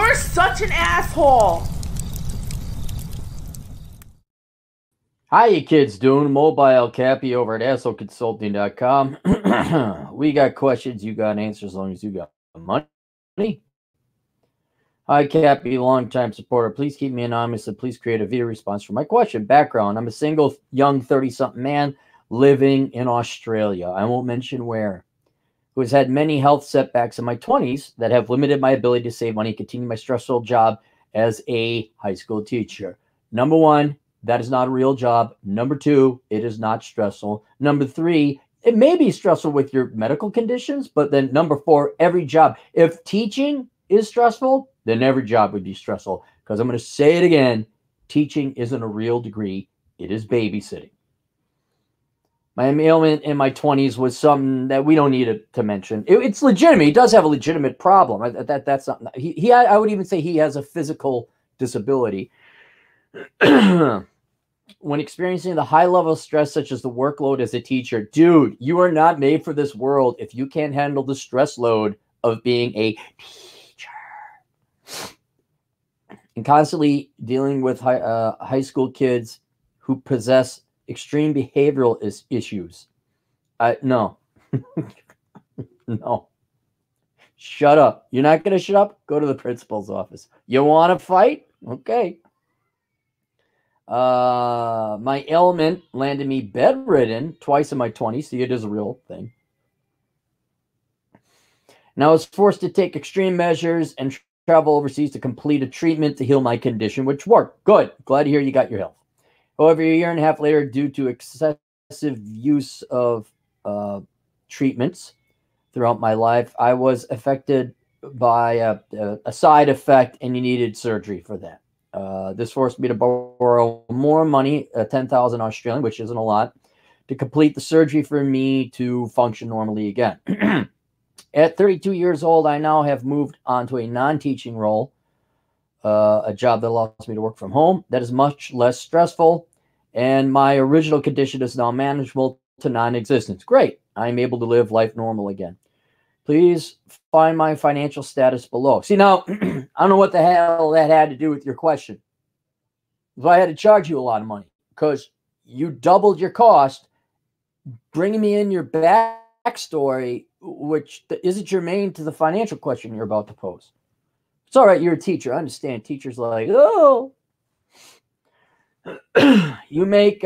You're such an asshole. How you kids doing? Mobile Cappy over at assholeconsulting.com. We got questions, you got answers, as long as you got money. Hi, Cappy, longtime supporter. Please keep me anonymous and please create a video response for my question. Background: I'm a single, young 30-something man living in Australia. I won't mention where. Who has had many health setbacks in my 20s that have limited my ability to save money and continue my stressful job as a high school teacher. Number one, that is not a real job. Number two, it is not stressful. Number three, it may be stressful with your medical conditions, but then number four, every job. If teaching is stressful, then every job would be stressful. Because I'm going to say it again, teaching isn't a real degree. It is babysitting. My ailment in my 20s was something that we don't need to mention. It's legitimate. He does have a legitimate problem. That's something. I would even say he has a physical disability. When experiencing the high level of stress, such as the workload as a teacher, dude, you are not made for this world if you can't handle the stress load of being a teacher. And constantly dealing with high school kids who possess extreme behavioral issues. No. No. Shut up. You're not going to shut up? Go to the principal's office. You want to fight? Okay. My ailment landed me bedridden twice in my 20s. See, it is a real thing. And I was forced to take extreme measures and travel overseas to complete a treatment to heal my condition, which worked. Good. Glad to hear you got your health. However, a year and a half later, due to excessive use of treatments throughout my life, I was affected by a side effect, and you needed surgery for that. This forced me to borrow more money, 10,000 Australian, which isn't a lot, to complete the surgery for me to function normally again. At 32 years old, I now have moved on to a non-teaching role, a job that allows me to work from home that is much less stressful, and my original condition is now manageable to non-existence. Great. I'm able to live life normal again. Please find my financial status below. See, now, I don't know what the hell that had to do with your question. If I had to charge you a lot of money because you doubled your cost, bringing me in your backstory, which isn't germane to the financial question you're about to pose. It's all right. You're a teacher. I understand. Teachers like, oh, you make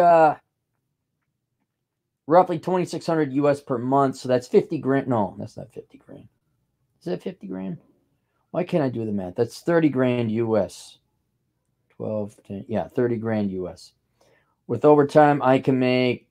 roughly 2,600 US per month. So that's 50 grand. No, that's not 50 grand. Is that 50 grand? Why can't I do the math? That's 30 grand US. 12, 10, yeah, 30 grand US. With overtime, I can make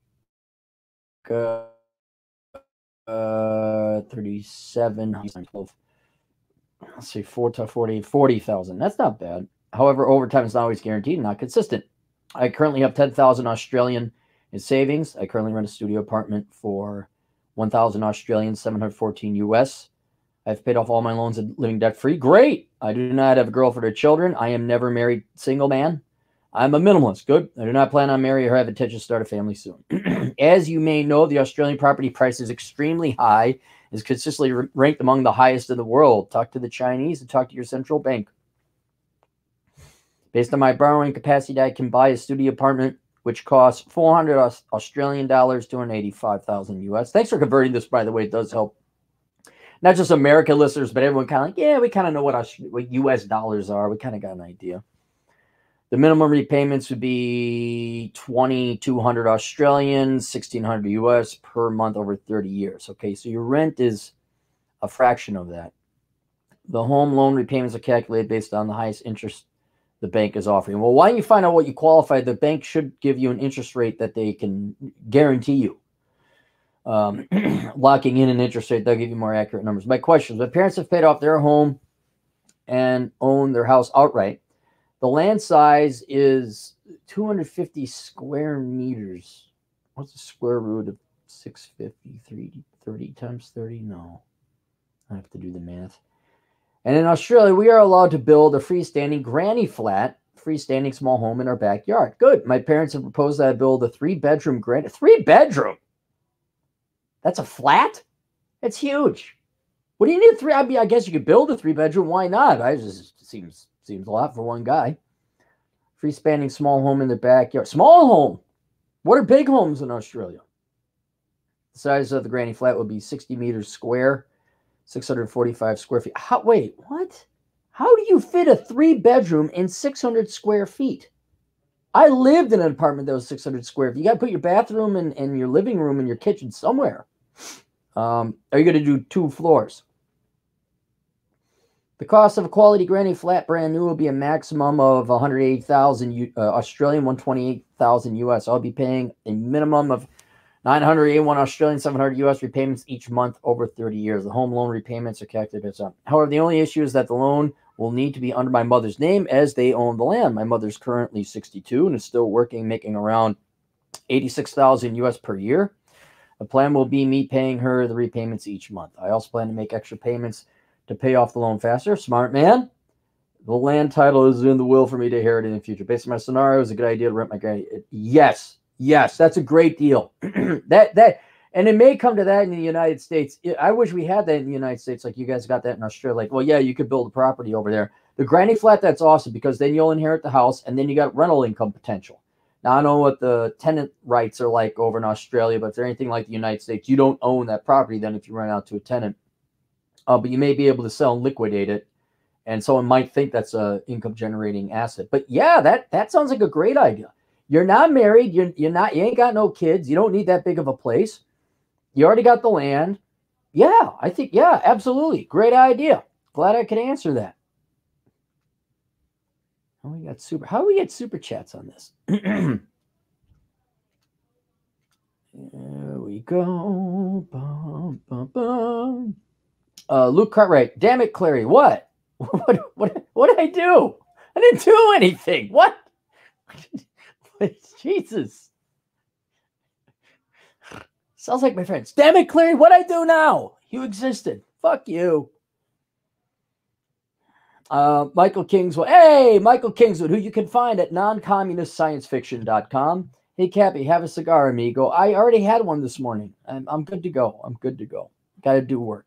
37, 12. Let's see, 4 to 40, 40,000. That's not bad. However, overtime is not always guaranteed and not consistent. I currently have 10,000 Australian in savings. I currently rent a studio apartment for 1,000 Australian, 714 US. I've paid off all my loans and living debt-free. Great. I do not have a girlfriend or children. I am never married, single man. I'm a minimalist. Good. I do not plan on marrying or have intention to start a family soon. As you may know, the Australian property price is extremely high, is consistently ranked among the highest in the world. Talk to the Chinese and talk to your central bank. Based on my borrowing capacity, I can buy a studio apartment, which costs 400 Australian dollars, 285,000 US. Thanks for converting this, by the way. It does help. Not just American listeners, but everyone kind of like, yeah, we kind of know what US dollars are. We kind of got an idea. The minimum repayments would be 2,200 Australian, 1,600 US per month over 30 years. Okay, so your rent is a fraction of that. The home loan repayments are calculated based on the highest interest the bank is offering. Well, why don't you find out what you qualify? The bank should give you an interest rate that they can guarantee you. Locking in an interest rate, they'll give you more accurate numbers. My question is, my parents have paid off their home and own their house outright. The land size is 250 square meters. What's the square root of 650? 30 times 30? No. I have to do the math. And in Australia, we are allowed to build a freestanding granny flat, freestanding small home in our backyard. Good. My parents have proposed that I build a 3-bedroom granny. 3-bedroom? That's a flat? It's huge. What do you need 3? I mean, I guess you could build a 3-bedroom. Why not? seems a lot for one guy. Freestanding small home in the backyard. Small home. What are big homes in Australia? The size of the granny flat would be 60 meters square, 645 square feet. Wait, what? How do you fit a 3-bedroom in 600 square feet? I lived in an apartment that was 600 square feet. You got to put your bathroom and your living room and your kitchen somewhere. Are you going to do 2 floors? The cost of a quality granny flat brand new will be a maximum of 180,000 Australian, 128,000 US. I'll be paying a minimum of 981 Australian, 700 US repayments each month over 30 years. The home loan repayments are calculated as up. However, the only issue is that the loan will need to be under my mother's name as they own the land. My mother's currently 62 and is still working, making around 86,000 US per year. The plan will be me paying her the repayments each month. I also plan to make extra payments to pay off the loan faster. Smart man. The land title is in the will for me to inherit in the future. Based on my scenario, it's a good idea to rent my granny. Yes, that's a great deal. And it may come to that in the United States. I wish we had that in the United States, like you guys got that in Australia. Like, well, yeah, you could build a property over there. The granny flat, that's awesome because then you'll inherit the house and then you got rental income potential. Now, I don't know what the tenant rights are like over in Australia, but if they're anything like the United States, you don't own that property then if you rent out to a tenant. But you may be able to sell and liquidate it. And someone might think that's a income generating asset. But yeah, that sounds like a great idea. You're not married. You ain't got no kids. You don't need that big of a place. You already got the land. Yeah, I think, yeah, absolutely. Great idea. Glad I could answer that. How do we get super chats on this? There we go. Bum, bum, bum. Luke Cartwright. Damn it, Clary. What? What did I do? I didn't do anything. What? Jesus. Sounds like my friends. Damn it, Clary. What'd I do now? You existed. Fuck you. Michael Kingswood. Hey, Michael Kingswood, who you can find at noncommunistsciencefiction.com. Hey, Cappy, have a cigar, amigo. I already had one this morning. I'm good to go. Gotta do work.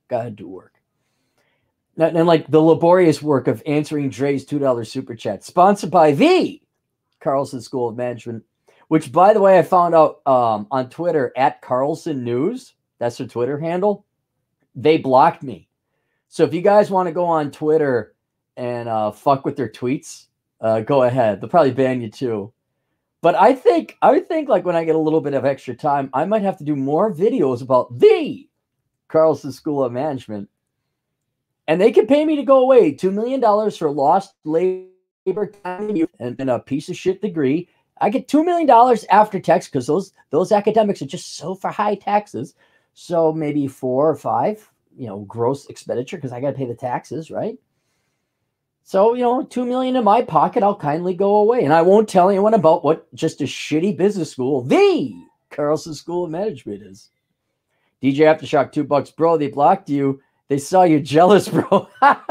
And like the laborious work of answering Dre's $2 super chat, sponsored by the Carlson School of Management, which, by the way, I found out on Twitter at Carlson News. That's their Twitter handle. They blocked me. So if you guys want to go on Twitter and fuck with their tweets, go ahead. They'll probably ban you too. But I would think like when I get a little bit of extra time, I might have to do more videos about the Carlson School of Management. And they can pay me to go away. $2 million for lost labor time and a piece of shit degree. I get $2 million after tax because those academics are just so for high taxes. So maybe 4 or 5, gross expenditure because I got to pay the taxes, right? So, $2 million in my pocket, I'll kindly go away. And I won't tell anyone about what just a shitty business school, the Carlson School of Management is. DJ Aftershock, $2, bro. They blocked you. They saw you jealous, bro.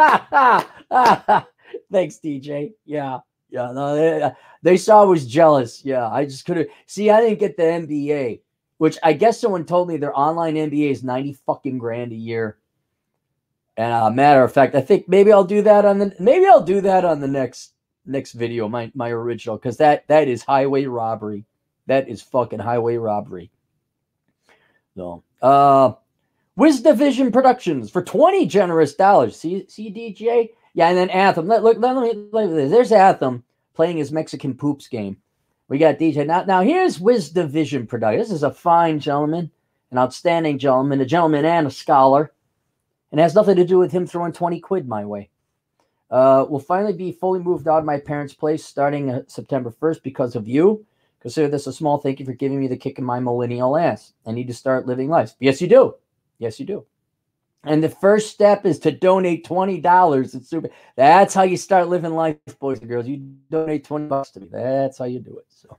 Thanks, DJ. Yeah. No, they saw I was jealous. Yeah, I just couldn't. See, I didn't get the MBA, which I guess someone told me their online MBA is $90 fucking grand a year. And matter of fact, I think maybe I'll do that on the next video, my original, because that is highway robbery. That is fucking highway robbery. So, WizDivision Productions for $20 generous. See DJ? Yeah, and then Anthem. Let me there's Anthem playing his Mexican poops game. We got DJ. Now here's WizDivision Productions. This is a fine gentleman, an outstanding gentleman, a gentleman and a scholar. And it has nothing to do with him throwing 20 quid my way. Will finally be fully moved out of my parents' place starting September 1st because of you. Consider this a small thank you for giving me the kick in my millennial ass. I need to start living life. Yes, you do. Yes, you do. And the first step is to donate $20. It's super. That's how you start living life, boys and girls. You donate $20 to me. That's how you do it. So,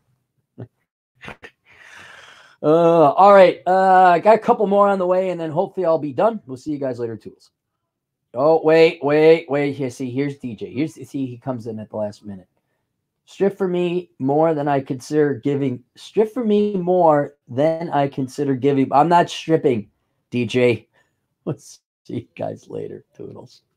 all right. I got a couple more on the way, and then hopefully I'll be done. We'll see you guys later, tools. Oh, wait. Here, see, here's DJ. He comes in at the last minute. Strip for me more than I consider giving. Strip for me more than I consider giving. I'm not stripping, DJ. Let's see you guys later, toodles.